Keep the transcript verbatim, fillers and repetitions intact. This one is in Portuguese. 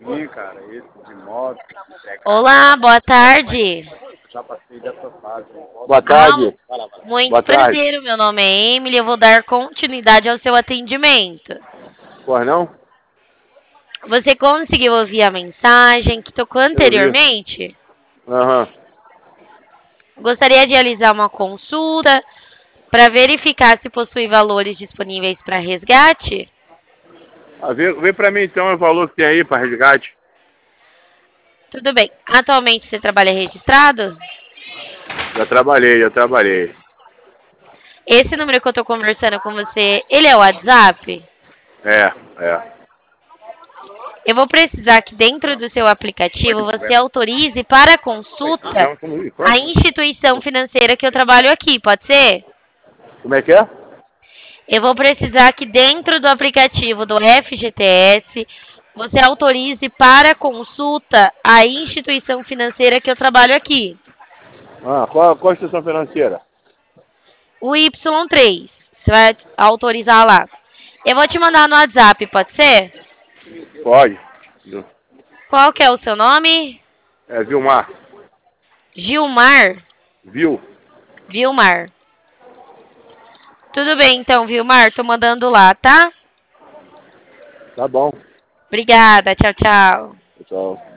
Sim, cara, esse de moto. Olá, boa tarde. Já passei dessa fase. Boa tarde. Ah, muito Boa tarde. prazer, meu nome é Emily, eu vou dar continuidade ao seu atendimento. Pois não? Você conseguiu ouvir a mensagem que tocou Eu vi. anteriormente? Aham. Gostaria de realizar uma consulta para verificar se possui valores disponíveis para resgate? Ah, vê, vê pra mim então o valor que tem aí pra resgate. Tudo bem. Atualmente você trabalha registrado? Já trabalhei, já trabalhei. Esse número que eu estou conversando com você, ele é o WhatsApp? É, é. Eu vou precisar que dentro do seu aplicativo você autorize para consulta a instituição financeira que eu trabalho aqui, pode ser? Como é que é? Eu vou precisar que dentro do aplicativo do F G T S você autorize para consulta a instituição financeira que eu trabalho aqui. Ah, qual, qual a instituição financeira? O Y três. Você vai autorizar lá. Eu vou te mandar no WhatsApp, pode ser? Pode. Qual que é o seu nome? É Vilmar. Gilmar? Vil. Vilmar. Tudo bem então, Vilmar. Tô mandando lá, tá? Tá bom. Obrigada. Tchau, tchau. Tchau.